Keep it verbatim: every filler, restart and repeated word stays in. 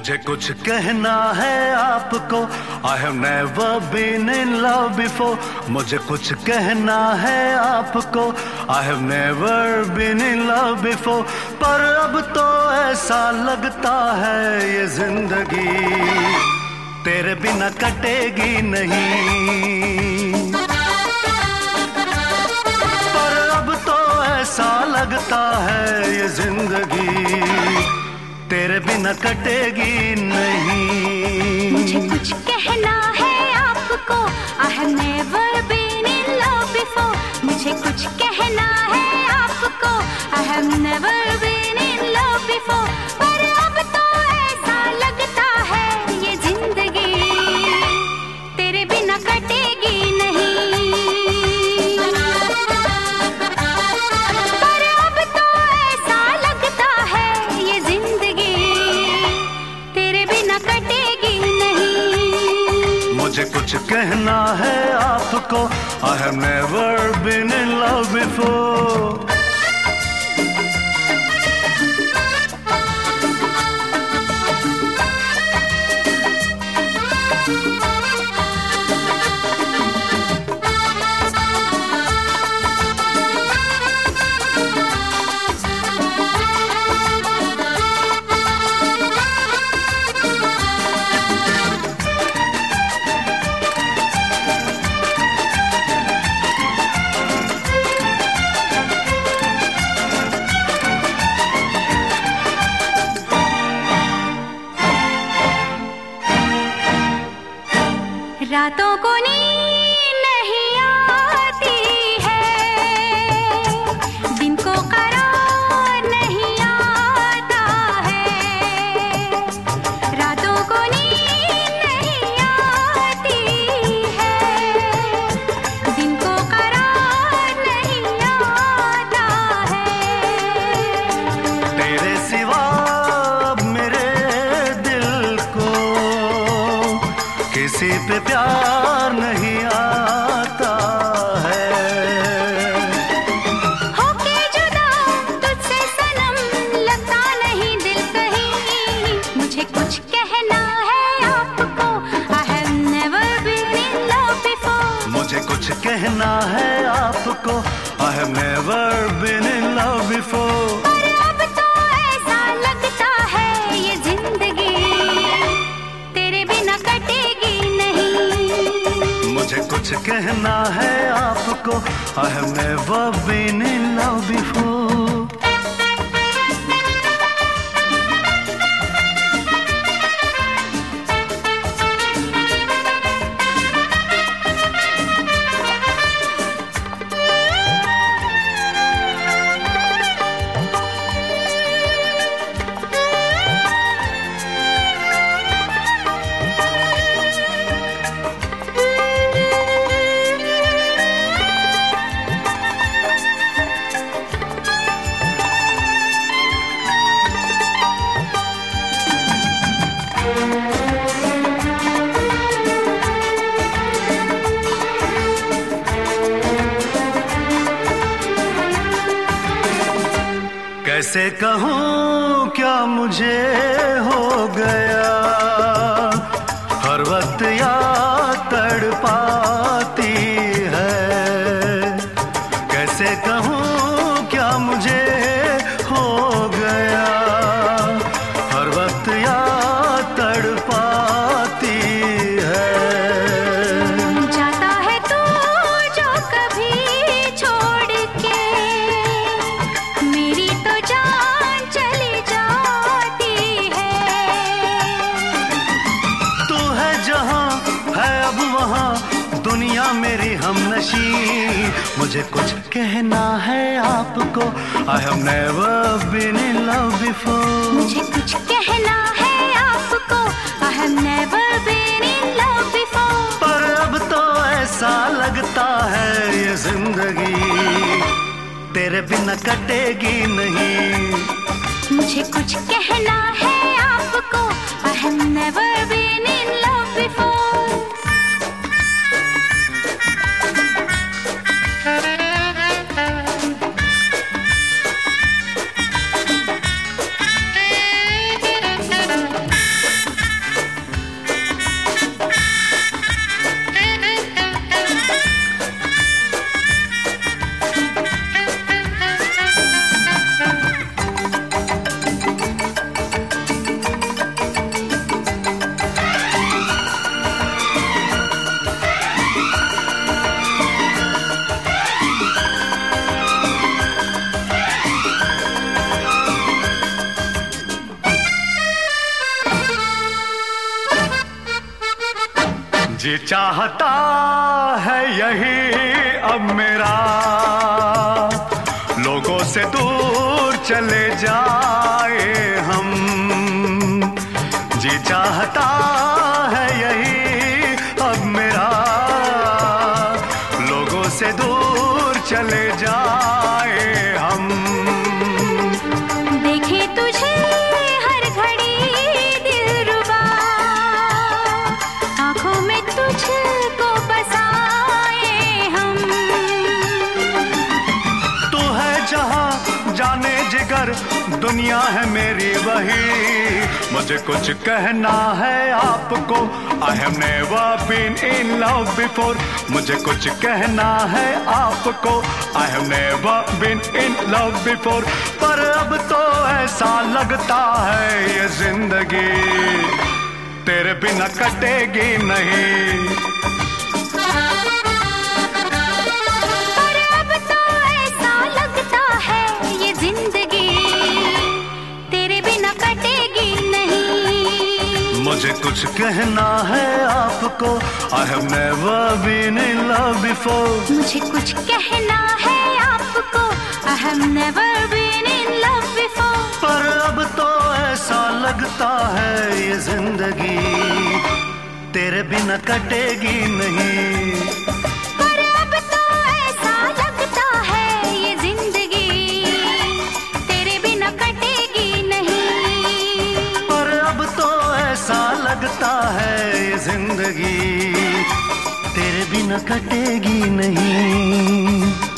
मुझे कुछ कहना है आपको, I have never been in love before. मुझे कुछ कहना है आपको, I have never been in love before. पर अब तो ऐसा लगता है ये जिंदगी तेरे बिना कटेगी नहीं। पर अब तो ऐसा लगता है ये जिंदगी तेरे बिना कटेगी नहीं। मुझे कुछ कहना है आपको, I have never been in love before. मुझे कुछ कहना है आपको, I have never been in love before. पर अब तो ऐसा लगता है ये जिंदगी तेरे बिना कटेगी नहीं। पर अब तो ऐसा लगता है ये जिंदगी तेरे बिना कटेगी नहीं। मुझे कुछ कहना है आपको, I have never been in love before. रातों को नींद नहीं आती है, दिन को करार नहीं आता है। रातों को नींद नहीं आती है, दिन को करार नहीं आता है। तेरे सिवा मेरे दिल को किसी पे प्यार नहीं आता है। होके जुदा तुझसे सनम लगता नहीं दिल कहीं। मुझे कुछ कहना है आपको, I have never been in love before. मुझे कुछ कहना है आपको, I have never been in love before. पर अब तो ऐसा लगता है ये जिंदगी तेरे बिना कटेगी नहीं। मुझे कुछ कहना है आपको, I have never been in love before. कैसे कहूँ क्या मुझे हो गया, हर वक्त याद तड़पाती है। कैसे कहूँ क्या मुझे हो गया, हर वक्त याद तड़पाती है। जाता है तू जो कभी छोड़ के, मेरी तो जान चली जाती है। तू है जहाँ है अब वहाँ दुनिया मेरी हमनशी। मुझे कुछ कहना है आपको, I have never been in love before. मुझे कुछ कहना है आपको, I have never been in love before. पर अब तो ऐसा लगता है ये जिंदगी तेरे बिना कटेगी नहीं। मुझे कुछ कहना है आपको, I have never been in love before. चाहता है यही अब मेरा, लोगों से दूर चले जाए हम। जी चाहता है यही अब मेरा, लोगों से दूर चले जाए हम। देखे तुझे हर घड़ी दिलरुबा, आंखों में तुझको बसाए हम। तू है जहां जाने जिगर, दुनिया है मेरी वही। मुझे कुछ कहना है आपको, I have never been in love before। मुझे कुछ कहना है आपको, I have never been in love before। पर अब तो ऐसा लगता है ये जिंदगी तेरे बिना कटेगी नहीं। पर अब तो ऐसा लगता है ये जिंदगी तेरे बिना कटेगी नहीं। मुझे कुछ कहना है आपको, I have never been in love before। मुझे कुछ कहना है आपको, I have never been in love before। पर अब तो ऐसा लगता है ये जिंदगी तेरे बिना कटेगी नहीं। पर अब तो ऐसा लगता है ये जिंदगी तेरे बिना कटेगी नहीं। पर अब तो ऐसा लगता है ये जिंदगी तेरे बिना कटेगी नहीं।